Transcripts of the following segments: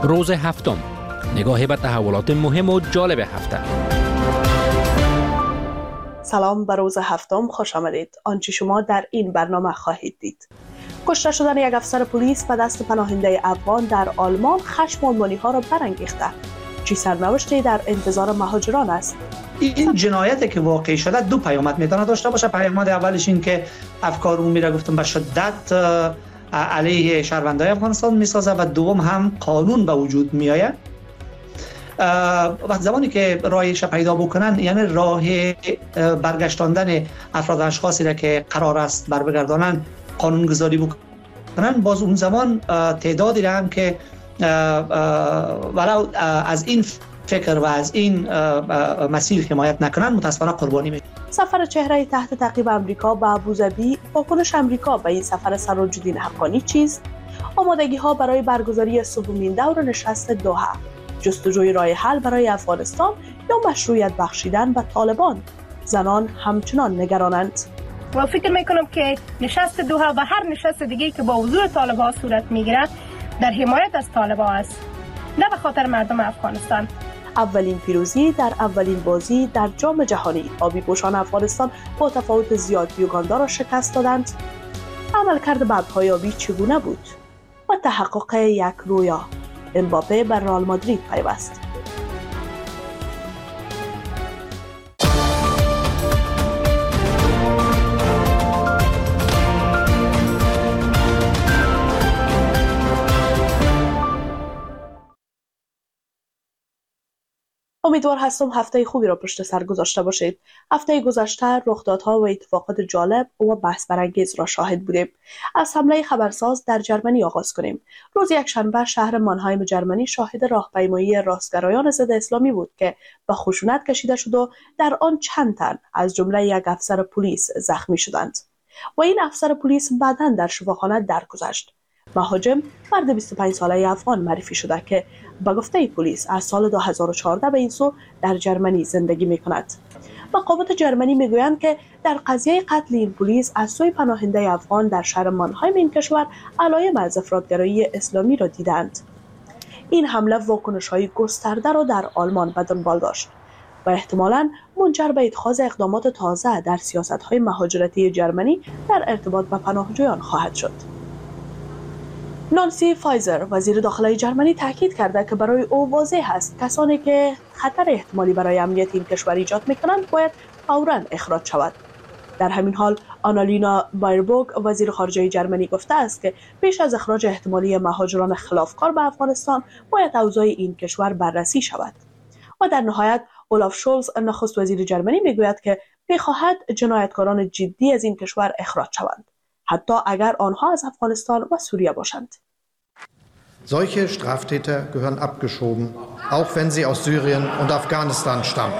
روز هفتم، نگاهی به تحولات مهم و جالب هفته. سلام، به روز هفتم خوش آمدید. آنچه شما در این برنامه خواهید دید: کشته شدن یک افسر پلیس به دست پناهنده افغان در آلمان خشم آلمانی ها را برانگیخته. چی سرنوشتی در انتظار مهاجران است؟ این جنایتی که واقع شده دو پیامد میتونه داشته باشه. پیامد اولش این که افکار عمومی را گفتم به شدت علیه شهروندان افغانستان میسازه و دوم هم قانون به وجود میآید. وقت زمانی که راهش پیدا بکنن، یعنی راه برگشتاندن افراد اشخاصی را که قرار است بر بگردانن قانون گذاری بکنن، باز اون زمان تعدادی را هم که ولو از این فکر و از این مسیر حمایت نکنن متاسفانه قربانی میشه. سفر چهره تحت تعقیب امریکا به ابوظبی، واکنش امریکا به این سفر سراج‌الدین حقانی چیست؟ آمادگی ها برای برگزاری سومین دور نشست دوحه، جستجوی راه حل برای افغانستان یا مشروعیت بخشیدن به طالبان؟ زنان همچنان نگرانند. و فکر میکنم که نشست دوحه و هر نشست دیگه که با حضور طالبان صورت میگیره در حمایت از طالبان است، نه به خاطر مردم افغانستان. اولین پیروزی در اولین بازی در جام جهانی، آبی پوشان افغانستان با تفاوت زیاد یوگاندا را شکست دادند. عملکرد ببرهای آبی چگونه بود؟ و تحقق یک رویا، امباپه بر رئال مادرید پیوست. امیدوار هستم هفته خوبی را پشت سر گذاشته باشید. هفته گذشته رخدادها و اتفاقات جالب و بحث برانگیز را شاهد بودیم. از حمله خبرساز در جرمنی آغاز کنیم. روز یکشنبه شهر مانهایم جرمنی شاهد راهپیمایی راستگرایان ضد اسلامی بود که به خشونت کشیده شد و در آن چند تن از جمله یک افسر پلیس زخمی شدند و این افسر پلیس بعداً در شفاخانه درگذشت. مهاجم مرد 25 ساله افغان معرفی شده که به گفته پلیس از سال 2014 به این سو در جرمنی زندگی می کند. مقامات جرمنی می گویند که در قضیه قتل این پلیس از سوی پناهنده افغان در شهر مانهایم این کشور علائم از افراطگرایی اسلامی را دیدند. این حمله واکنش‌های گسترده را در آلمان به دنبال داشت و احتمالاً منجر به اتخاذ اقدامات تازه در سیاست‌های مهاجرتی جرمنی در ارتباط با پناهجویان خواهد شد. نانسی فایزر وزیر داخلی جرمنی تاکید کرده که برای او واضح است کسانی که خطر احتمالی برای امنیت این کشور ایجاد می‌کنند باید فوراً اخراج شود. در همین حال آنالینا بایربورگ وزیر خارجه جرمنی گفته است که پیش از اخراج احتمالی مهاجران خلافکار به افغانستان باید اوضاع این کشور بررسی شود. و در نهایت اولاف شولز نخست وزیر جرمنی میگوید که می‌خواهد جنایتکاران جدی از این کشور اخراج شوند، حتی اگر آنها از افغانستان و سوریه باشند. Solche Straftäter gehören abgeschoben, auch wenn sie aus Syrien und Afghanistan stammen.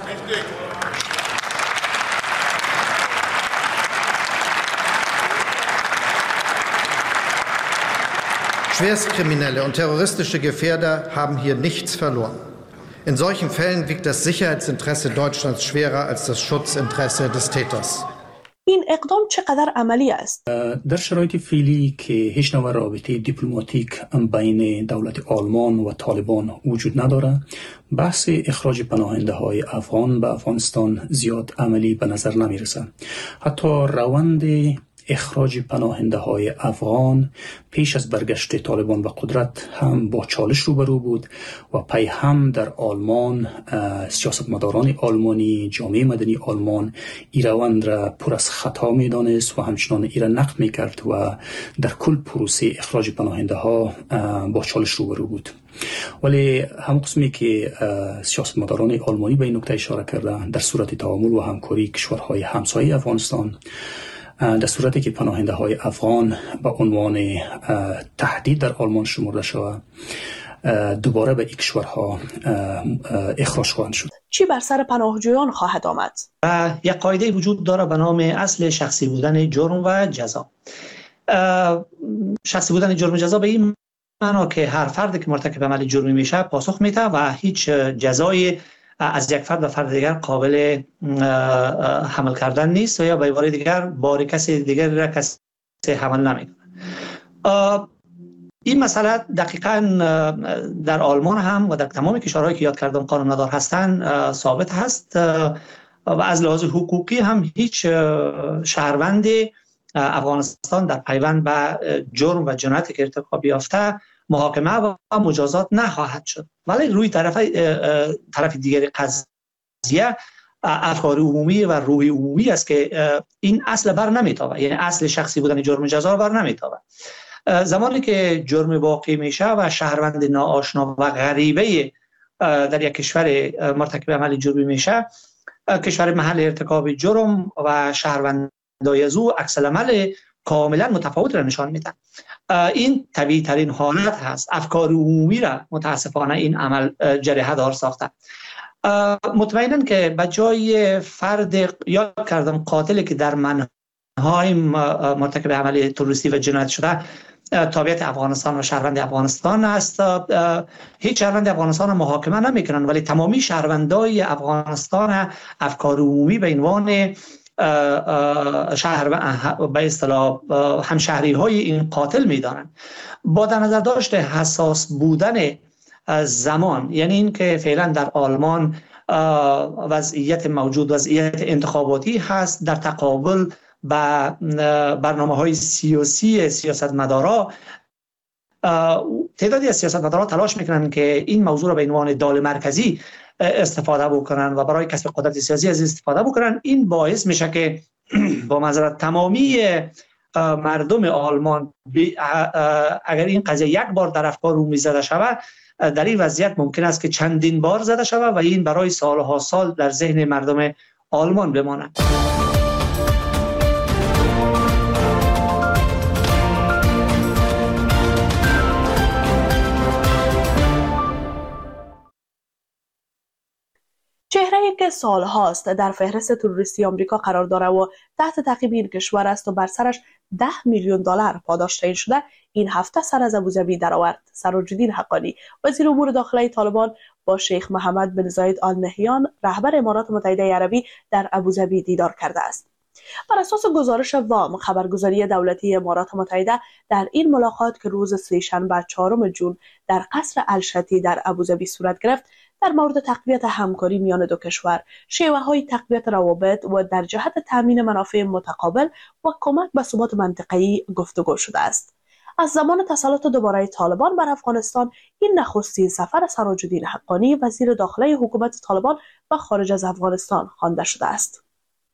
Schwerstkriminelle und terroristische Gefährder haben hier nichts verloren. In solchen Fällen wiegt das Sicherheitsinteresse Deutschlands schwerer als das Schutzinteresse des Täters. این اقدام چقدر عملی است؟ در شرایط فعلی که هیچ نوع رابطه دیپلماتیک بین دولت آلمان و طالبان وجود نداره، بحث اخراج پناهنده های افغان به افغانستان زیاد عملی به نظر نمیرسه. حتی روند اخراج پناهنده های افغان پیش از برگشت طالبان به قدرت هم با چالش روبرو بود و پی هم در آلمان سیاستمداران آلمانی، جامعه مدنی آلمان این روند را پر از خطا می دانست و همچنان این را نقد می کرد و در کل پروسه اخراج پناهنده ها با چالش روبرو بود. ولی هم قسمی که سیاستمداران آلمانی به این نکته اشاره کردند، در صورت تعامل و همکاری کشورهای همسایه افغانستان، در صورتی که پناهنده های افغان به عنوان تهدید در آلمان شمرده شود، دوباره به این کشورها اخراج خواهند شد. چی بر سر پناهجویان خواهد آمد؟ یک قاعده وجود داره به نام اصل شخصی بودن جرم و جزا. شخصی بودن جرم و جزا به این معنا که هر فردی که مرتکب عمل جرمی میشه پاسخ میده و هیچ جزایی از یک فرد به فرد دیگر قابل حمل کردن نیست و یا به عبارت دیگر بار کسی دیگر را کسی حمل نمیکنه. این مسئله دقیقاً در آلمان هم و در تمام کشورهایی که یاد کردم قانون‌ندار هستند ثابت هست و از لحاظ حقوقی هم هیچ شهروند افغانستان در پیوند به جرم و جنایتی که ارتکاب یافته محاکمه و مجازات نخواهد شد. ولی روی طرف دیگر قضیه افکار عمومی و روح عمومی است که این اصل بر نمیتابه، یعنی اصل شخصی بودن جرم جزا بر نمیتابه. زمانی که جرم واقع میشه و شهروند ناآشنا و غریبه در یک کشور مرتکب عمل جرمی میشه، کشور محل ارتکاب جرم و شهروندای از او عکس العمل کاملا متفاوت را نشان میدن. این طبیعی ترین حالت هست. افکار عمومی را متاسفانه این عمل جریحه دار ساخته. مطمئناً که به جای فرد یاد کردم قاتلی که در منهای مرتکب عمل تروریستی و جنایت شده تابعیت افغانستان و شهروند افغانستان است، هیچ شهروند افغانستان را محاکمه نمیکنن، ولی تمامی شهروندای افغانستان افکار عمومی به عنوان به اصطلاح همشهری های این قاتل میدانند. با در نظر داشت حساس بودن زمان، یعنی این که فعلا در آلمان وضعیت موجود وضعیت انتخاباتی هست، در تقابل با برنامه‌های سیاسی سیاستمدارا، تعدادی از سیاستمدارا تلاش میکنن که این موضوع را به عنوان دال مرکزی استفاده بکنن و برای کسب قدرت سیاسی از استفاده بکنن. این باعث میشه که با معذرت تمامی مردم آلمان اگر این قضیه یک بار در افکار عمومی زده شود، در این وضعیت ممکن است که چندین بار زده شود و این برای سالها سال در ذهن مردم آلمان بماند. چهره‌ای که سالهاست در فهرست تروریستی آمریکا قرار داره و تحت تعقیب این کشور است و بر سرش $10 میلیون پاداش تعیین شده، این هفته سر از ابوظبی درآورد. سراج الدین حقانی وزیر امور داخلی طالبان با شیخ محمد بن زاید آل نهیان رهبر امارات متحده عربی در ابوظبی دیدار کرده است. بر اساس گزارش وام خبرگزاری دولتی امارات متحده، در این ملاقات که روز سه‌شنبه 4 جون در قصر الشتی در ابوظبی صورت گرفت، در مورد تقویت همکاری میان دو کشور، شیوه‌های تقویت روابط و در جهت تامین منافع متقابل و کمک به ثبات منطقه‌ای گفتگو شده است. از زمان تسلط دوباره طالبان بر افغانستان، این نخستین سفر سراج الدین حقانی وزیر داخلی حکومت طالبان و خارج از افغانستان خوانده شده است.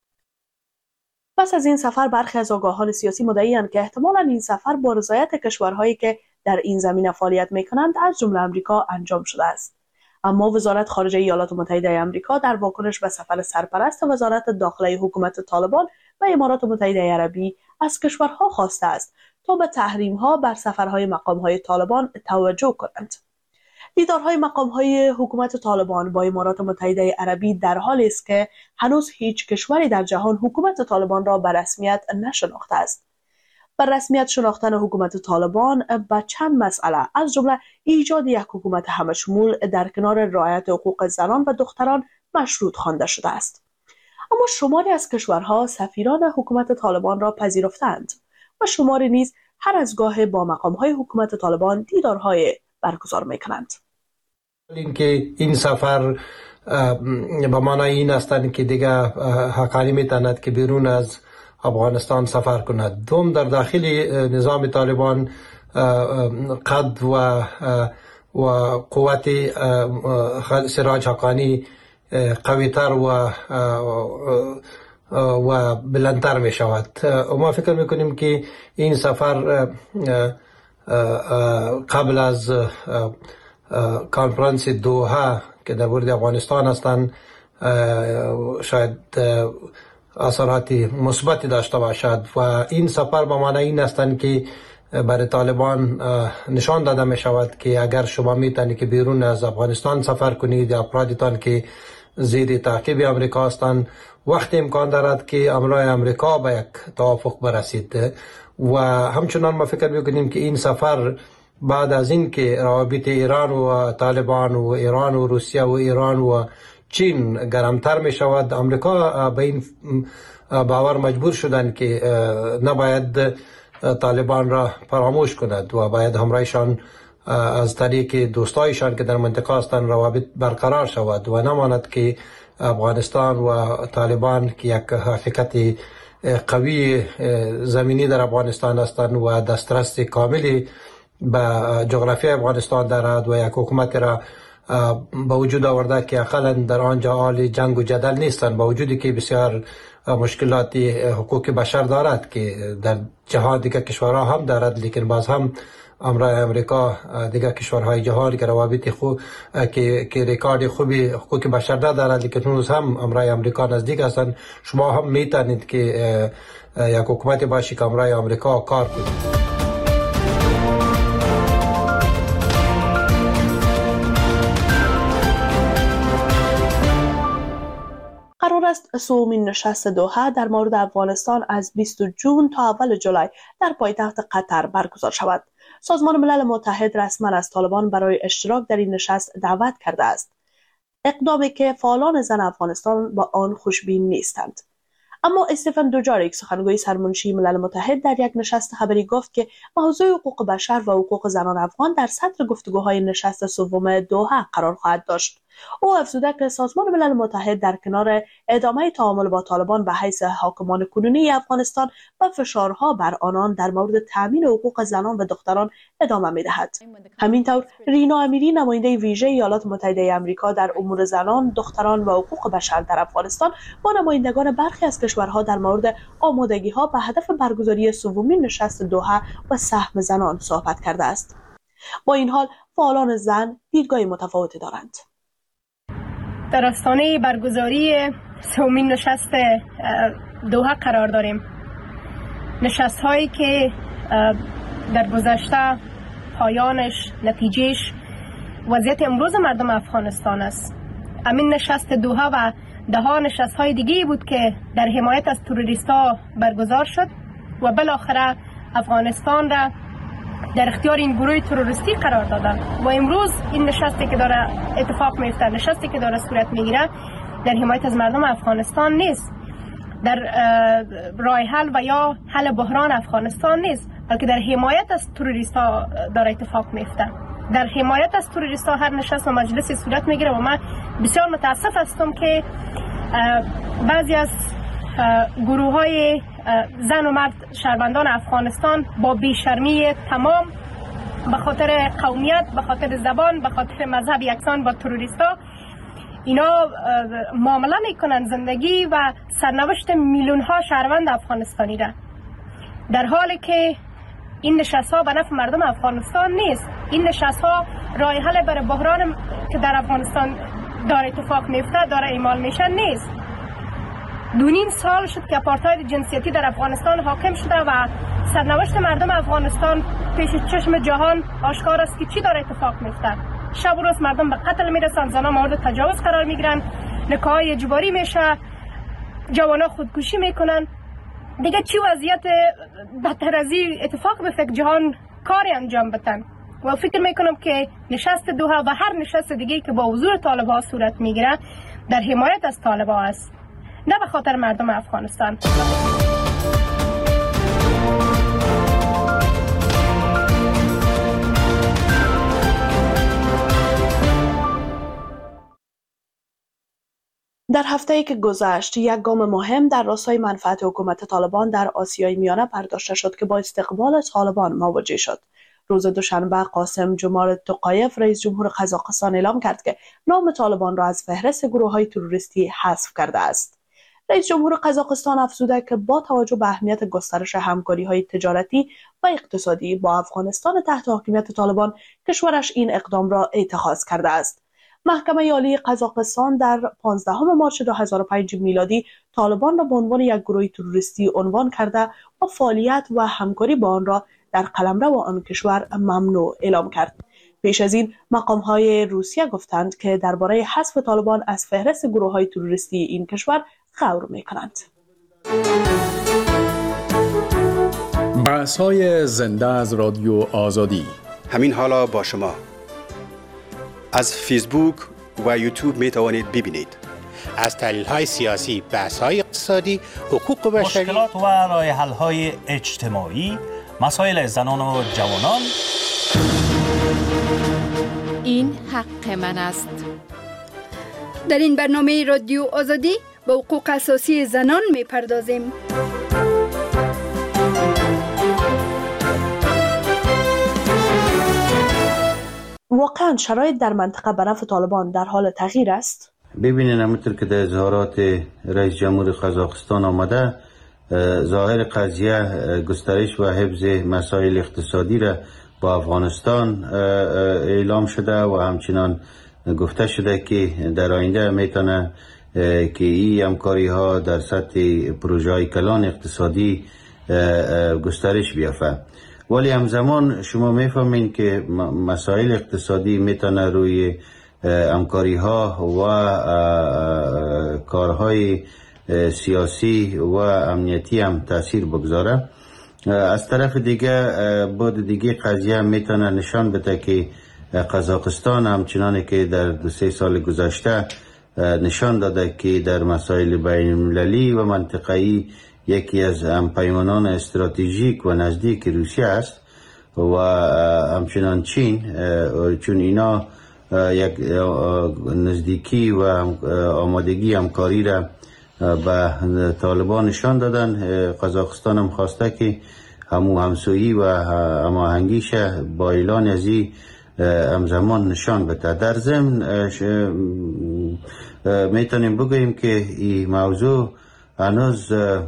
پس از این سفر برخی از آگاهان سیاسی مدعی‌اند که احتمالاً این سفر با رضایت کشورهایی که در این زمینه فعالیت می‌کنند از جمله آمریکا انجام شده است. اما وزارت خارجه ایالات متحده آمریکا در واکنش به سفر سرپرست وزارت داخلی حکومت طالبان و امارات متحده عربی از کشورها خواسته است تا به تحریم‌ها بر سفرهای مقام‌های طالبان توجه کنند. دیدارهای مقام‌های حکومت طالبان با امارات متحده عربی در حالی است که هنوز هیچ کشوری در جهان حکومت طالبان را به رسمیت نشناخته است. بر رسمیت شناختن حکومت طالبان به چند مسئله از جمله ایجاد یک حکومت همه‌شمول در کنار رعایت حقوق زنان و دختران مشروط خوانده شده است. اما شماری از کشورها سفیران حکومت طالبان را پذیرفتند و شماری نیز هر از گاه با مقام‌های حکومت طالبان دیدارهای برگزار می‌کنند. اینکه این سفر به معنای این است که دیگه حقانی می‌تواند که بیرون از افغانستان سفر کند. دوم، در داخل نظام طالبان قد و قوت سراج حقانی قوی‌تر و بلندتر می شود. ما فکر میکنیم که این سفر قبل از کنفرانس دوحه که در مورد افغانستان هستند شاید اثرات مثبتی داشته باشد و این سفر به معنی این هستند که برای طالبان نشان داده می شود که اگر شما میتونید که بیرون از افغانستان سفر کنید یا افرادتان که زیر تعقیب امریکا هستند، وقت امکان دارد که امرای امریکا به یک توافق برسید. و همچنان ما فکر میکنیم که این سفر بعد از این که روابط ایران و طالبان و ایران و روسیه و ایران و چین گرمتر می شود، امریکا به این باور مجبور شدن که نباید طالبان را فراموش کند و باید همراهشان از طریق دوستایشان که در منطقه هستند روابط برقرار شود و نماند که افغانستان و طالبان که یک حقیقت قوی زمینی در افغانستان هستند و دسترس کاملی به جغرافی افغانستان دارد و یک حکومت را با وجود آورده که اقلا در آنجا حال جنگ و جدل نیستند، با وجودی که بسیار مشکلات حقوق بشر دارد که در جهان دیگر کشورها هم دارد، لیکن باز هم امرای امریکا دیگر کشورهای جهان که روابط خوب که رکورد خوبی حقوق بشر ندارد، لیکن هنوز هم امرای امریکا نزدیک هستند. شما هم میتونید که یک حکومت باشی که امرای امریکا کار کنید. قرار است سومین نشست دوحه در مورد افغانستان از 20 جون تا اول جولای در پایتخت قطر برگزار شود. سازمان ملل متحد رسما از طالبان برای اشتراک در این نشست دعوت کرده است. اقدامی که فعالان زن افغانستان با آن خوشبین نیستند. اما استفن دوجاریک سخنگوی سرمنشی ملل متحد در یک نشست خبری گفت که موضوع حقوق بشر و حقوق زنان افغان در صدر گفتگوهای نشست سوم دوحه قرار خواهد داشت. او افزوده که سازمان ملل متحد در کنار ادامه تعامل با طالبان به حیث حاکمان کنونی افغانستان و فشارها بر آنان در مورد تامین حقوق زنان و دختران ادامه می‌دهد. همینطور رینا امیری نماینده ویژه ایالات متحده آمریکا در امور زنان، دختران و حقوق بشر در افغانستان با نمایندگان برخی از کشورها در مورد آمادگی‌ها به هدف برگزاری سومین نشست دوحه و سهم زنان صحبت کرده است. با این حال فعالان زن دیدگاه متفاوتی دارند. در آستانه برگزاری سومین نشست دوحه قرار داریم. نشست هایی که در گذشته پایانش، نتیجهش وضعیت امروز مردم افغانستان است. همین نشست دوحه و ده‌ها نشست های دیگه بود که در حمایت از تروریست‌ها برگزار شد و بالاخره افغانستان را در اختیار این گروه تروریستی قرار دادن و امروز این نشستی که داره اتفاق میفته، نشستی که داره صورت میگیره در حمایت از مردم افغانستان نیست، در راه حل و یا حل بحران افغانستان نیست، بلکه در حمایت از تروریست‌ها داره اتفاق میفته. در حمایت از تروریست‌ها هر نشست و مجلسی صورت میگیره و من بسیار متاسف هستم که بعضی از گروه‌های زن و مرد شهروندان افغانستان با بیشرمی تمام به خاطر قومیت، به خاطر زبان، به خاطر مذهب یکسان با تروریستا اینا معامله میکنن زندگی و سرنوشت میلیون ها شهروند افغانستانی را، در حالی که این نشست ها به نفع مردم افغانستان نیست. این نشست ها راه حل برای بحران که در افغانستان داره اتفاق میفته، داره اعمال میشه نیست. 2.5 سال شد که آپارتاید جنسیتی در افغانستان حاکم شده و سرنوشت مردم افغانستان پیش چشم جهان آشکار است که چی داره اتفاق میفته. شب و روز مردم به قتل میرسن، زنان مورد تجاوز قرار میگیرن، نکاح اجباری میشه، جوانا خودکشی میکنن. دیگه چی وضعیت بدتر از این اتفاق بیفته که جهان کاری انجام بدن. و فکر میکنم که نشست دوحه و هر نشست دیگه که با حضور طالبان صورت میگیره در حمایت از طالبان است، نه به خاطر مردم افغانستان. در هفته‌ای که گذشت یک گام مهم در راستای منفعت حکومت طالبان در آسیای میانه برداشته شد که با استقبال طالبان مواجه شد. روز دوشنبه قاسم جمال توقایف رئیس جمهور قزاقستان اعلام کرد که نام طالبان را از فهرست گروه‌های تروریستی حذف کرده است. رئیس جمهور قزاقستان افزوده که با توجه به اهمیت گسترش همکاری‌های تجارتی و اقتصادی با افغانستان تحت حاکمیت طالبان، کشورش این اقدام را اتخاذ کرده است. محکمه عالی قزاقستان در 15 مارس 2005 میلادی طالبان را به عنوان یک گروه تروریستی عنوان کرده و فعالیت و همکاری با آن را در قلمرو آن کشور ممنوع اعلام کرد. پیش از این مقام‌های روسیه گفتند که درباره حذف طالبان از فهرست گروه‌های تروریستی این کشور غور می‌کنند. بحث‌های زنده از رادیو آزادی همین حالا با شما از فیسبوک و یوتیوب می توانید ببینید. از تحلیل‌های سیاسی، بحث‌های اقتصادی، حقوق بشری، مشکلات و راه‌حل‌های اجتماعی مسائل زنان و جوانان. این حق من است. در این برنامه رادیو آزادی به حقوق اساسی زنان می‌پردازیم. واقعا شرایط در منطقه به نفع طالبان در حال تغییر است؟ ببینین همونطور که در اظهارات رئیس جمهور قزاقستان آمده، ظاهر قضیه گسترش و حفظ مسائل اقتصادی را با افغانستان اعلام شده و همچنان گفته شده که در آینده میتونه که این همکاری ها در سطح پروژه های کلان اقتصادی گسترش بیافته. ولی همزمان شما میفهمین که مسائل اقتصادی میتونه روی همکاری ها و کارهای سیاسی و امنیتی هم تاثیر بگذاره. از طرف دیگه بود دیگه قضیه میتونه نشان بده که قزاقستان همچنان که در 2-3 سال گذشته نشان داده که در مسائل بین المللی و منطقه‌ای یکی از همپیمانان استراتژیک و نزدیک روسیه است و همچنان چین، چون اینا یک نزدیکی و آمادگی همکاری را به طالبان نشان دادن. قزاقستان هم خواسته که همسویی و هماهنگیش با اعلان از این همزمان نشان بده. در ضمن میتونیم بگوییم که این موضوع هنوز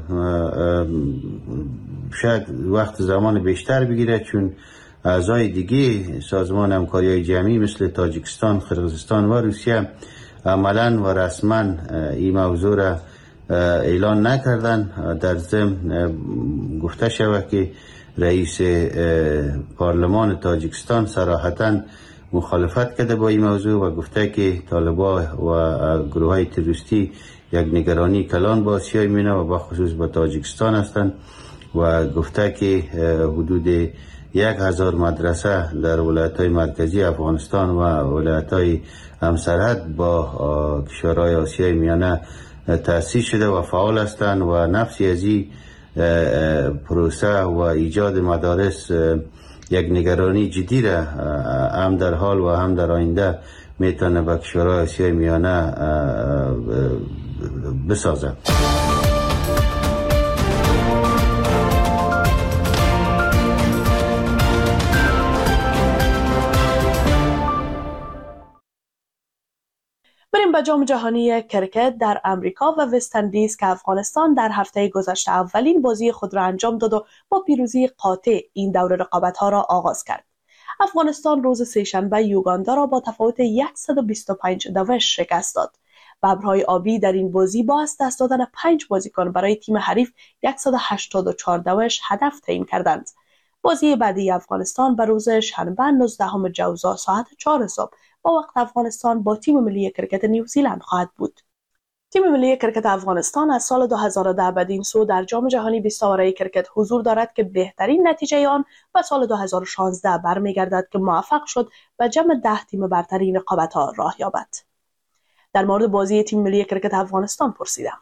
شاید وقت زمان بیشتر بگیره، چون اعضای دیگه سازمان همکاری جمعی مثل تاجیکستان، قرقیزستان و روسیه عملاً و رسماً این موضوع را اعلان نکردن. در ضمن گفته شود که رئیس پارلمان تاجیکستان صراحتاً مخالفت کرده با این موضوع و گفته که طالبان و گروه های تروریستی یک نگرانی کلان با آسیای میانه و بخصوص با تاجیکستان هستند و گفته که حدود 1000 مدرسه در ولایت‌های مرکزی افغانستان و ولایت‌های همسرحد با کشورهای آسیای میانه تأسیس شده و فعال هستند و نفسی از این پروسه و ایجاد مدارس یک نگرانی جدی را هم در حال و هم در آینده میتونه به کشورهای آسیای میانه بسازه. بریم به جام جهانی کرکت در امریکا و وست اندیز که افغانستان در هفته گذشته اولین بازی خود را انجام داد و با پیروزی قاطع این دور رقابت‌ها را آغاز کرد. افغانستان روز سه‌شنبه یوگاندا را با تفاوت 125 دوش شکست داد. ببرهای آبی در این بازی با از دست دادن 5 بازیکن برای تیم حریف 184 دوش هدف تعیین کردند. بازی بعدی افغانستان به روز شنبه 19 جوزا ساعت 4 صبح با وقت افغانستان با تیم ملی کرکت نیوزیلند خواهد بود. تیم ملی کرکت افغانستان از سال 2010 بدین سو در جام جهانی 20 آوره کرکت حضور دارد که بهترین نتیجه آن به سال 2016 برمیگردد که موفق شد به جمع 10 تیم برترین رقابت‌ها راه یابد. در مورد بازی تیم ملی کرکت افغانستان پرسیدم.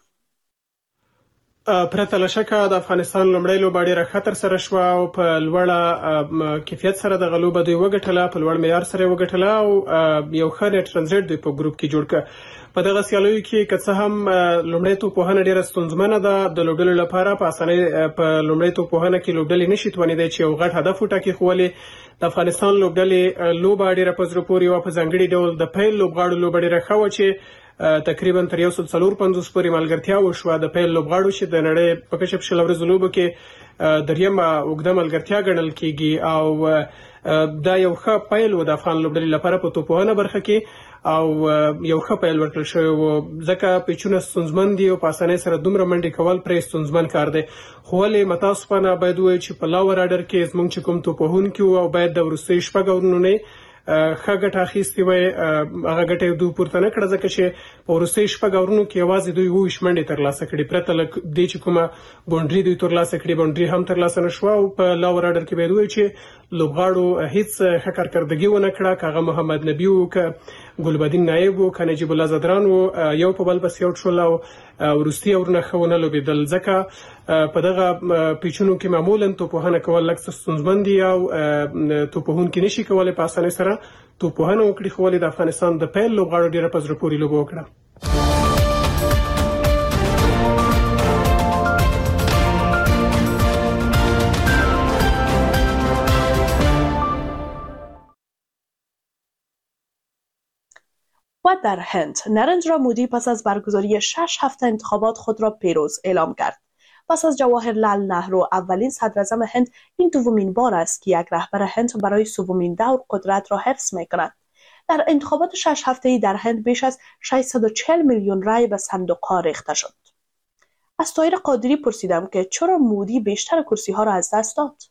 پرته له شکه د افغانستان لومړی لوبه ډېره ښه ترسره شوه او په لوړه کیفیت سره دغه لوبه دوی وګټله، په لوړ معیار سره یې وګټله او یو ښه نیټ رن ریټ دوی په ګروپ کې جوړ کړ. په دغه سیالیو کې که څه هم لومړی توپوهنه ډېره ستونزمنه ده د لوبډلو لپاره، په اسانۍ په لومړی توپوهنه کې لوبډلې نشي توانېدی چې یو غټ هدف وټاکي، خو ولې د افغانستان لوبډلې لوبه ډېره په زړه پورې وه. په ځانګړي ډول د پیل لوبغاړو لوبه ډېره ښه وه چې تقریبا تر 154 پورې ملګرتیا وشوه د پیل لوبغاړو چې د نړۍ په کشف شل ورځو لوبو کې دریمه اوږده ملګرتیا ګڼل کیږي او دا یو ښه پیل و د افغان لوبډلې لپاره په توپوهنه برخه کې او یو ښه پیل ورکړل شوی و، ځکه پیچونه ستونزمن دي او په اسانۍ سره دومره منډې کول پرې ستونزمن کار دی. خو ولې متاسفانه باید ووایو چې په لاور اډر کې زموږ چې کوم توپوهونکي وو او باید د وروستیو 6 اورونو نه ښه ګټه اخیستې وای، هغه ګټه یې دوی پورته نه کړه ځکه چې په وروستیو 6 اورونو کې یوازې دوی 20 منډې ترلاسه کړې، پرته له دې چې کومه باونډري دوی ترلاسه کړې باونډري هم ترلاسه نه شوه. او په لاور اډر کې باید وایو چې لوبغاړو هیڅ ښه کارکردګي ونه کړه، که هغه محمد نبي و که ګلبدین نایب او نجیب الله زدران او یو په بل پسې اوټ شول او وروستي اورونه خونه لوبېدل ځکه په دغه پیچونو کې معمولا توپوهنه کول لږ ستونزمن دي او توپوهونکي نشي کولای په اسانۍ سره توپوهنه وکړي، خو ولې د افغانستان د پیل لوبغاړو ډېره په زړه پورې لوبه وکړه. و در هند نریندرا مودی پس از برگزاری 6 هفته انتخابات خود را پیروز اعلام کرد. پس از جواهرلال نهرو اولین صدراعظم هند، این دومین بار است که یک رهبر هند برای سومین دور قدرت را حفظ می‌کند. در انتخابات 6 هفته‌ای در هند بیش از 640 میلیون رای به صندوق‌ها ریخته شد. از طاهر قادری پرسیدم که چرا مودی بیشتر کرسی‌ها را از دست داد؟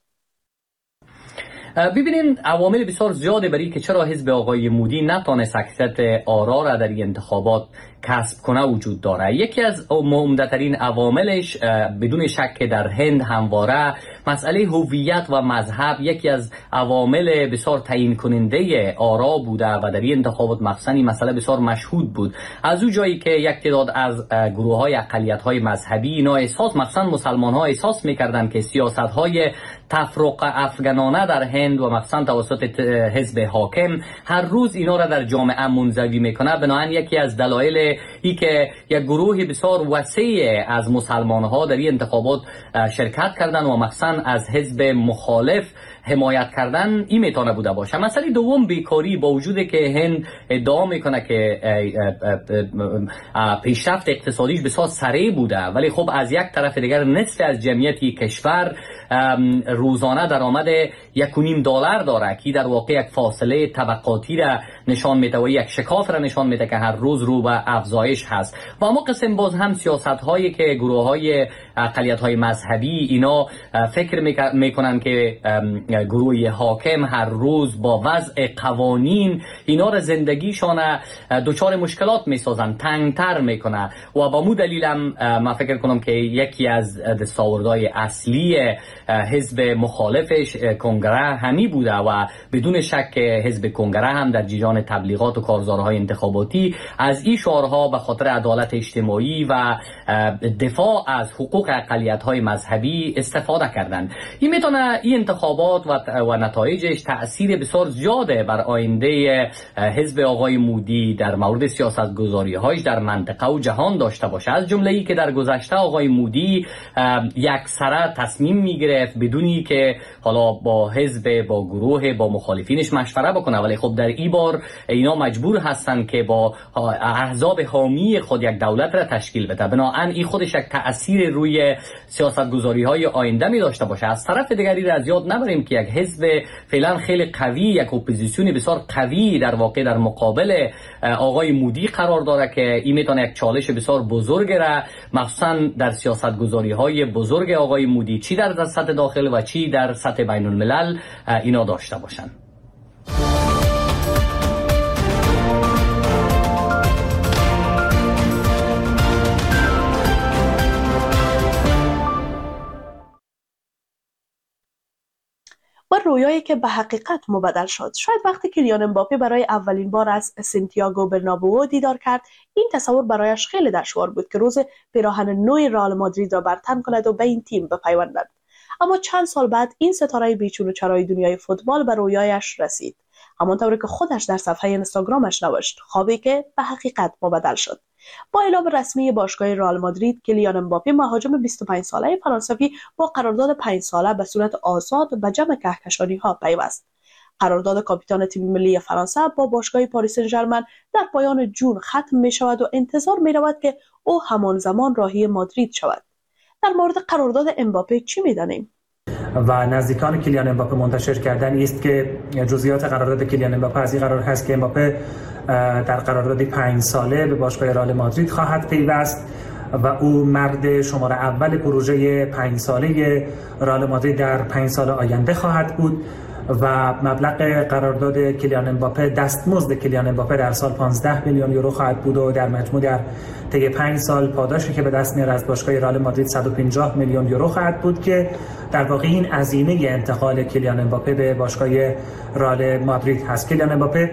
ببینید عوامل بسیار زیاده برای که چرا حزب آقای مودی نتونست اکثریت آرا را در این انتخابات کسب کنه وجود داره. یکی از عمده‌ترین عواملش بدون شک در هند همواره مسئله هویت و مذهب یکی از عوامل بسیار تعیین کننده آرا بوده و در این انتخابات مخصوصاً این مسئله بسیار مشهود بود. از اون جایی که یک تعداد از گروه‌های اقلیت‌های مذهبی اینا مخصوصاً مسلمان‌ها احساس می‌کردند که سیاست‌های تفرق افغانانه در هند و مخصوصاً توسط حزب حاکم هر روز اینا را در جامعه منزوی میکنه. بنابراین یکی از دلایل ای که یک گروه بسیار وسیع از مسلمان‌ها در این انتخابات شرکت کردن و مخصوصاً از حزب مخالف حمایت کردن این میتونه بوده باشه. مسئله دوم بیکاری، با وجود که هند ادعا میکنه که پیشرفت اقتصادیش بسیار سریع بوده، ولی خب از یک طرف دیگر نصف از جمعیت کشور روزانه درآمد $1.5 داره که در واقع یک فاصله طبقاتی را نشان میده و یک شکاف را نشان میده که هر روز رو به افزایش هست. و اما قسم باز هم سیاست هایی که گروه های اقلیت های مذهبی اینا فکر میکنن که گروه حاکم هر روز با وضع قوانین اینا را زندگیشان دچار مشکلات میسازن، تنگتر میکنه و با مو دلیلم من فکر کنم که یکی از دستاوردهای اصلی حزب مخالفش کنگره همی بوده و بدون شک حزب کنگره هم در جریان تبلیغات و کارزارهای انتخاباتی از این شعارها به خاطر عدالت اجتماعی و دفاع از حقوق اقلیت‌های مذهبی استفاده کردند. این میتونه این انتخابات و نتایجش تأثیر بسیار زیاده بر آینده حزب آقای مودی در مورد سیاست‌گذاری‌هایش در منطقه و جهان داشته باشه. از جمله ای که در گذشته آقای مودی یکسره تصمیم میگرفت بدونی که حالا با حزب، با گروه، با مخالفینش مشوره بکنه، ولی خب در این بار اینا مجبور هستن که با احزاب حامی خود یک دولت را تشکیل بده. بنابراین این خودش یک تأثیر روی سیاست‌گذاری‌های آینده می داشته باشه. از طرف دیگری را از یاد نبریم که یک حزب فعلا خیلی قوی، یک اپوزیسیون بسیار قوی در واقع در مقابل آقای مودی قرار داره که این میتونه یک چالش بسیار بزرگ را مخصوصا در سیاست‌گذاری‌های بزرگ آقای مودی چی در سطح داخل و چی در سطح بین الملل اینا داشته باشن. و رویایی که به حقیقت مبدل شد. شاید وقتی کیلیان امباپه برای اولین بار از سانتیاگو برنابئو دیدار کرد، این تصور برایش خیلی دشوار بود که روز پیراهن نو رئال مادرید را برتن کند و به این تیم بپیوندد. اما چند سال بعد این ستاره بیچون و چرای دنیای فوتبال به رویایش رسید. همانطور که خودش در صفحه اینستاگرامش نوشت، خوابی که به حقیقت مبدل شد. با اعلام رسمی باشگاه رئال مادرید، کیلیان امباپه مهاجم 25 ساله فرانسوی با قرارداد 5 ساله به صورت آزاد به جمع کهکشانی‌ها پیوست. قرارداد کاپیتان تیم ملی فرانسه با باشگاه پاریس سن ژرمن در پایان جون ختم می شود و انتظار می رود که او همان زمان راهی مادرید شود. در مورد قرارداد امباپه چی می دانیم؟ و نزدیکان کیلیان امباپه منتشر کردن است که جزئیات قرارداد کیلیان امباپه از این قرار هست که امباپه در قرارداد 5 ساله به باشگاه رئال مادرید خواهد پیوست و او مرد شماره اول پروژه 5 ساله رئال مادرید در 5 سال آینده خواهد بود و مبلغ قرارداد کیلیان امباپه، دستمزد کیلیان امباپه در سال 15 میلیون یورو خواهد بود و در مجموع در طی 5 سال پاداشی که به دست میاره از باشگاه رئال مادرید 150 میلیون یورو خواهد بود که در واقع این هزینه انتقال کیلیان امباپه به باشگاه رئال مادرید هست. کیلیان امباپه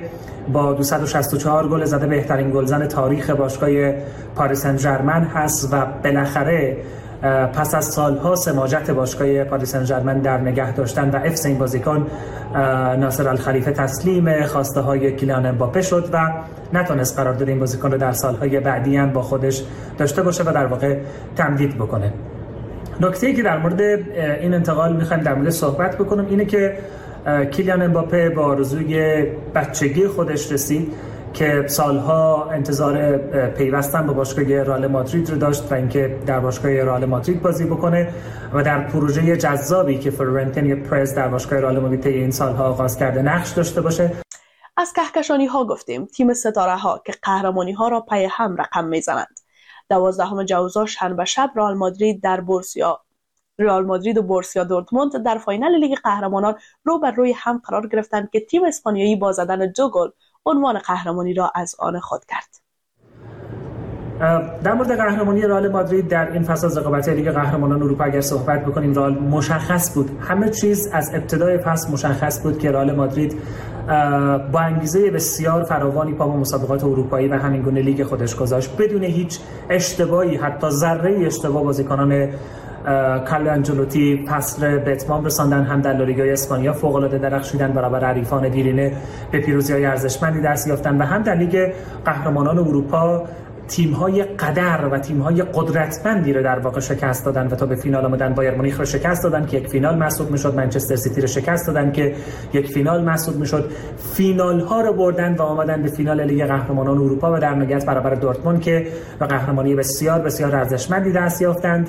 با 264 گل زده بهترین گلزن تاریخ باشگاه پاریس سن ژرمن هست و بالاخره پس از سالها سماجت باشگاه پاریس سن ژرمن در نگه داشتن و حفظ این بازیکن، ناصر الخلیفه تسلیم خواسته های کیلیان امباپه شد و نتونست قرارداد این بازیکن رو در سالهای بعدی هم با خودش داشته باشه و در واقع تمدید بکنه. نکته‌ای که در مورد این انتقال می‌خوایم در مورد صحبت بکنم اینه که کیلیان امباپه با آرزوی بچگی خودش رسید که سالها انتظار پیوستن با باشگاه رئال مادرید رو داشت و اینکه در باشگاه رئال مادرید بازی بکنه و در پروژه جذابی که فلورنتینو پرز در باشگاه رئال مادرید این سالها آغاز کرده نقش داشته باشه. از کهکشانی ها گفتیم. تیم ستاره ها که قهرمانی ها را پی هم رقم میزنند. 12 جوزا شنبه شب رئال مادرید و بورسیا دورتموند در فاینال لیگ قهرمانان روبروی هم قرار گرفتند که تیم اسپانیایی با زدن 2 گل عنوان قهرمانی را از آن خود کرد. در مورد قهرمانی رئال مادرید در این فصل از رقابت لیگ قهرمانان اروپا اگر صحبت بکنیم، رئال مشخص بود، همه چیز از ابتدای فصل مشخص بود که رئال مادرید با انگیزه بسیار فراوانی پا به مسابقات اروپایی و همین گونه لیگ خودش گذاشت بدون هیچ اشتباهی، حتی ذره اشتباه بازیکنان کارلو آنچلوتی فصل به اتمام رساندن، هم در لالیگای اسپانیا فوق‌العاده درخشیدن، برابر حریفان دیرینه به پیروزی‌های ارزشمندی دست یافتن و هم در لیگ قهرمانان اروپا تیم‌های قدر و تیم‌های قدرتمندی رو در واقع شکست دادن و تا به فینال آمدن. بایر مونیخ رو شکست دادن که یک فینال محسوب می‌شد، منچستر سیتی رو شکست دادن که یک فینال محسوب می‌شد، فینال‌ها رو بردن و آمدن به فینال لیگ قهرمانان اروپا و در نهایت برابر دورتموند که به قهرمانی بسیار بسیار ارزشمندی دست یافتند.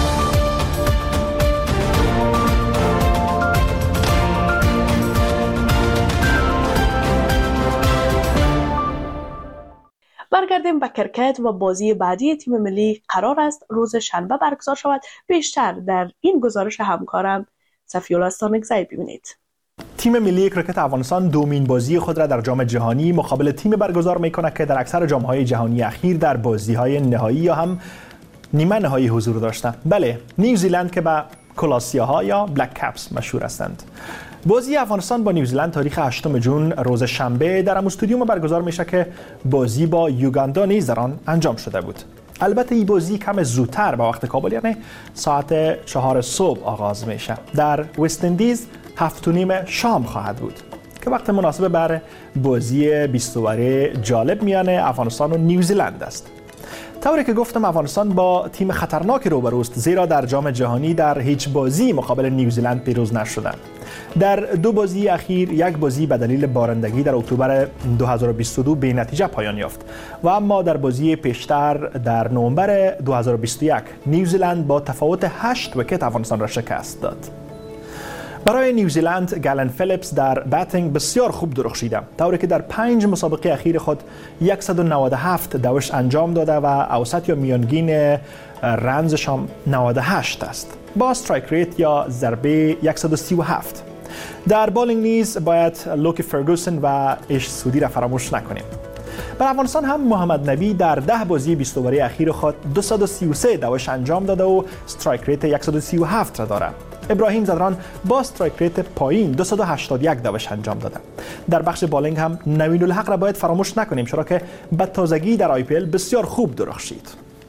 برگردیم به کرکت و بازی بعدی تیم ملی قرار است روز شنبه برگزار شود. بیشتر در این گزارش همکارم صفی‌الله استانکزی ببینید. تیم ملی کرکت افغانستان دومین بازی خود را در جام جهانی مقابل تیم برگزار می‌کند که در اکثر جام‌های جهانی اخیر در بازی‌های نهایی یا هم نیمه نهایی حضور داشته. بله، نیوزیلند که به کلاسیاها یا بلک کپس مشهور هستند. بازی افغانستان با نیوزیلند تاریخ 8 جون روز شنبه در استادیوم برگزار میشه که بازی با یوگاندا نیز در آن انجام شده بود. البته این بازی کم زودتر به وقت کابل، یعنی ساعت 4 صبح آغاز میشه. در وست اندیز 7:30 شام خواهد بود که وقت مناسب بر بازی 20 جالب میان افغانستان و نیوزیلند است. طوری که گفتم افغانستان با تیم خطرناکی روبروست، زیرا در جام جهانی در هیچ بازی مقابل نیوزیلند پیروز نشدند. در 2 بازی اخیر، یک بازی به دلیل بارندگی در اکتبر 2022 به نتیجه پایان یافت و اما در بازی پیشتر در نوامبر 2021 نیوزیلند با تفاوت 8 ویکت افغانستان را شکست داد. برای نیوزیلند گالن فیلیپس در باتینگ بسیار خوب درخشیده، طوری که در 5 مسابقه اخیر خود 197 دوش انجام داده و اوسط یا میانگین رنزش هم 98 است با استرایک ریت یا ضربه 137. در بالینگ نیز باید لوکی فرگوسن و ایش سودی را فراموش نکنیم. بر افغانستان هم محمد نبی در 10 بازی 20 اووری اخیر خود 233 دوش انجام داده و استرایک ریت 137 را دارد. ابراهیم زدران با استرایک ریت پایین 281 دوش انجام داده. در بخش بالینگ هم نوین الحق را باید فراموش نکنیم، چرا که به تازگی در آی پی ال بسیار خوب درخشید.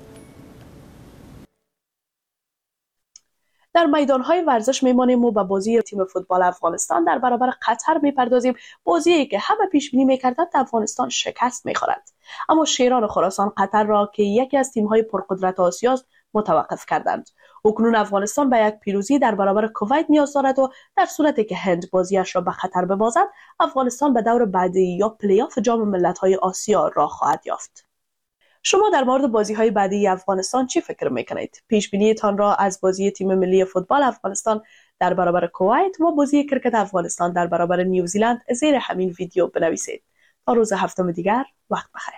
در میدان‌های ورزش میمانیم و به بازی تیم فوتبال افغانستان در برابر قطر میپردازیم. بازی که همه پیش بینی می‌کردند افغانستان شکست می‌خورد، اما شیران خراسان قطر را که یکی از تیم‌های پرقدرت آسیا است متوقف کردند. اکنون افغانستان به یک پیروزی در برابر کویت نیاز دارد و در صورتی که هند بازیش را به خطر ببازد، افغانستان به دور بعدی یا پلی آف جام ملت‌های آسیا راه خواهد یافت. شما در مورد بازی‌های بعدی افغانستان چی فکر می‌کنید؟ پیش بینی‌تان را از بازی تیم ملی فوتبال افغانستان در برابر کویت و بازی کرکت افغانستان در برابر نیوزیلند زیر همین ویدیو بنویسید. تا روز هفتم دیگر، وقت بخیر.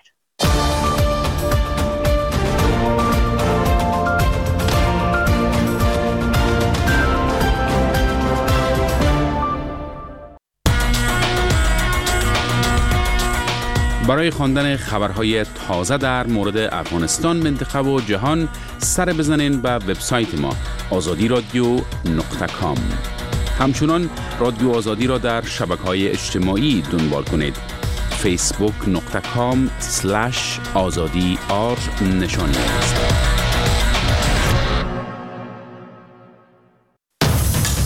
برای خواندن خبرهای تازه در مورد افغانستان، منطقه و جهان سر بزنین به وبسایت ما azadiradio.com. همچنان رادیو آزادی را در شبکه‌های اجتماعی دنبال کنید. facebook.com/azadi نشانی است.